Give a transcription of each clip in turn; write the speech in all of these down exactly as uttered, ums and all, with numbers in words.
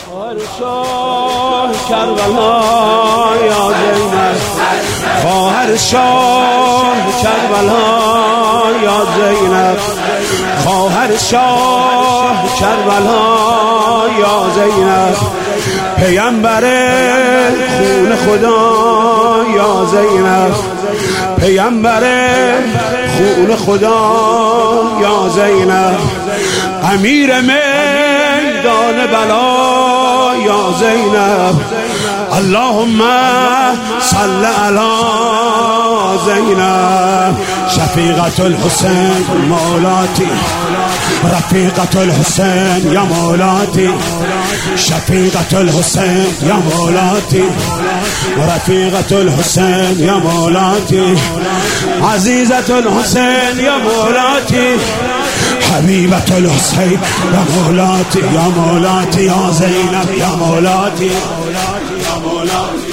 خواهر شاه کربلا یا زینب، خواهر شاه کربلا یا زینب، خواهر شاه کربلا یا زینب، پیامبر خون خدا یا زینب، پیامبر خون خدا یا زینب، امیر میدان بلا یا زینب، اللهم صل علی زینب، شفیقة الحسین مولاتی، رفیقة الحسین یا مولاتی، شفیقة الحسین یا مولاتی، رفیقة الحسین یا مولاتی، عزیزة الحسین یا مولاتی، حبیبة الحسین یا مولاتی، یا مولاتی یا زینب یا مولاتی، یا مولاتی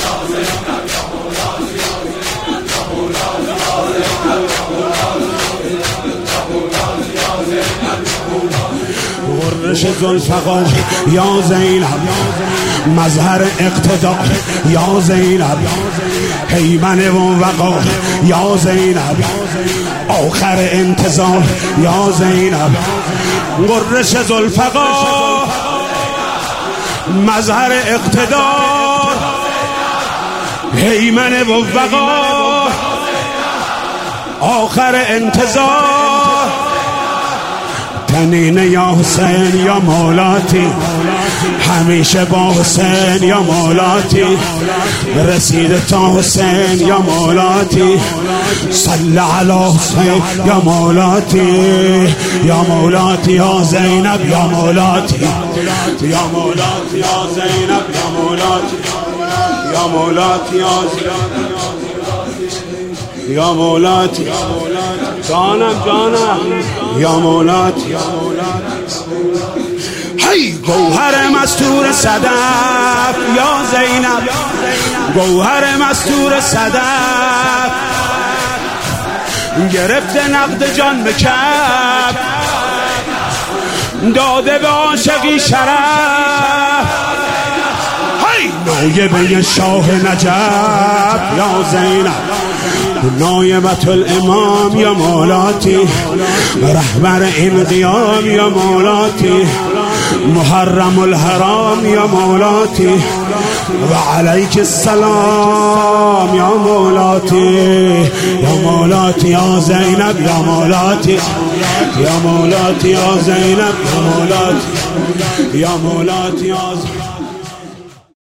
غرش ذوالفقار یا زینب، مظهر اقتدار یا زینب، هیمن و وقار یا زینب، آخر انتظار یا زینب، غرش ذوالفقار مظهر اقتدار، هیمن و وقار، آخر انتظار، تنین یا حسین یا مولاتی، همیشه با حسین یا مولاتی، رسید تا حسین یا مولاتی، صل علی حسین یا مولاتی، یا مولاتی یا زینب یا مولاتی، یا مولاتی یا زینب یا مولاتی، یا مولاتی یا زینب یا مولاتی، جانم جانم یا مولاتی، هی گوهر مستور صدف یا زینب، گوهر مستور صدف، گرفته نقد جان به کف، داده به عاشقی شرف، هی نایبه شاه نجف یا زینب، نایبة الامام یا مولاتی، رهبر این قیام یا مولاتی، محرم الحرام یا مولاتی، و علیک السلام یا مولاتی، یا مولاتی یا زینب یا مولاتی، یا مولاتی یا زینب یا مولاتی، یا مولاتی یا